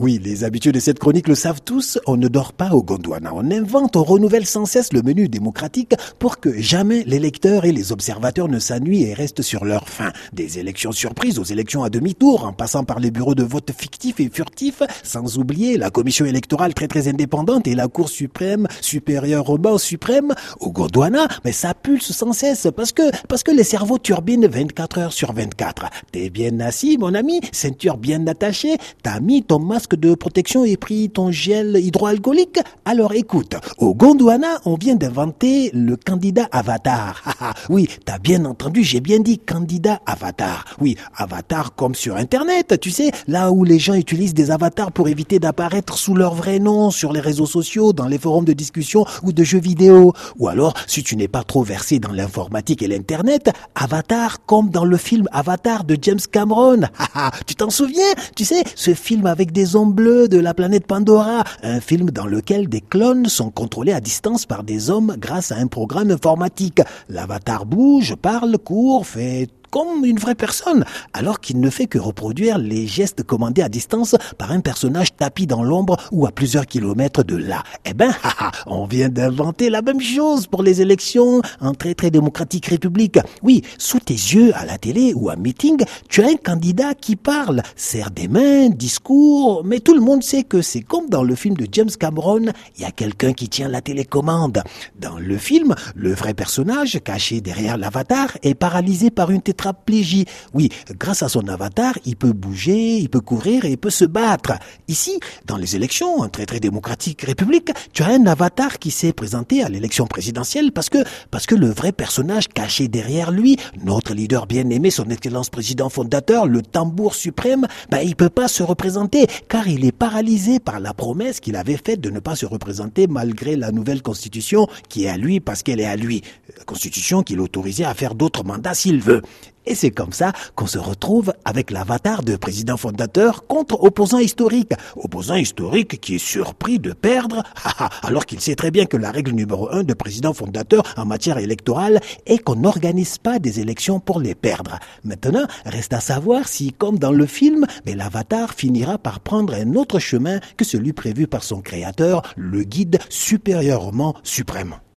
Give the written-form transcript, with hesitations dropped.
Oui, les habitués de cette chronique le savent tous, on ne dort pas au Gondwana. On invente, on renouvelle sans cesse le menu démocratique pour que jamais les lecteurs et les observateurs ne s'ennuient et restent sur leur faim. Des élections surprises aux élections à demi-tour, en passant par les bureaux de vote fictifs et furtifs, sans oublier la commission électorale très indépendante et la Cour suprême, supérieure au banc suprême. Au Gondwana, mais ça pulse sans cesse parce que les cerveaux turbinent 24 heures sur 24. T'es bien assis, mon ami, ceinture bien attachée, t'as mis ton masque de protection et pris ton gel hydroalcoolique? Alors écoute, au Gondwana, on vient d'inventer le candidat avatar. Oui, t'as bien entendu, j'ai bien dit candidat avatar. Oui, avatar comme sur Internet, tu sais, là où les gens utilisent des avatars pour éviter d'apparaître sous leur vrai nom sur les réseaux sociaux, dans les forums de discussion ou de jeux vidéo. Ou alors, si tu n'es pas trop versé dans l'informatique et l'Internet, avatar comme dans le film Avatar de James Cameron. Tu t'en souviens? Tu sais, ce film avec des hommes bleus de la planète Pandora, un film dans lequel des clones sont contrôlés à distance par des hommes grâce à un programme informatique. L'avatar bouge, parle, court, fait comme une vraie personne, alors qu'il ne fait que reproduire les gestes commandés à distance par un personnage tapi dans l'ombre ou à plusieurs kilomètres de là. Eh ben, on vient d'inventer la même chose pour les élections en très démocratique république. Oui, sous tes yeux, à la télé ou à meeting, tu as un candidat qui parle, serre des mains, discours, mais tout le monde sait que c'est comme dans le film de James Cameron, il y a quelqu'un qui tient la télécommande. Dans le film, le vrai personnage, caché derrière l'avatar, est paralysé par une tétraplégie. Oui, grâce à son avatar, il peut bouger, il peut courir et il peut se battre. Ici, dans les élections, en très démocratique république, tu as un avatar qui s'est présenté à l'élection présidentielle parce que le vrai personnage caché derrière lui, notre leader bien-aimé, son excellence président fondateur, le tambour suprême, il peut pas se représenter car il est paralysé par la promesse qu'il avait faite de ne pas se représenter malgré la nouvelle constitution qui est à lui parce qu'elle est à lui. Constitution qui l'autorisait à faire d'autres mandats s'il veut. Et c'est comme ça qu'on se retrouve avec l'avatar de président fondateur contre opposant historique. Opposant historique qui est surpris de perdre, alors qu'il sait très bien que la règle numéro 1 de président fondateur en matière électorale est qu'on n'organise pas des élections pour les perdre. Maintenant, reste à savoir si, comme dans le film, l'avatar finira par prendre un autre chemin que celui prévu par son créateur, le guide supérieurement suprême.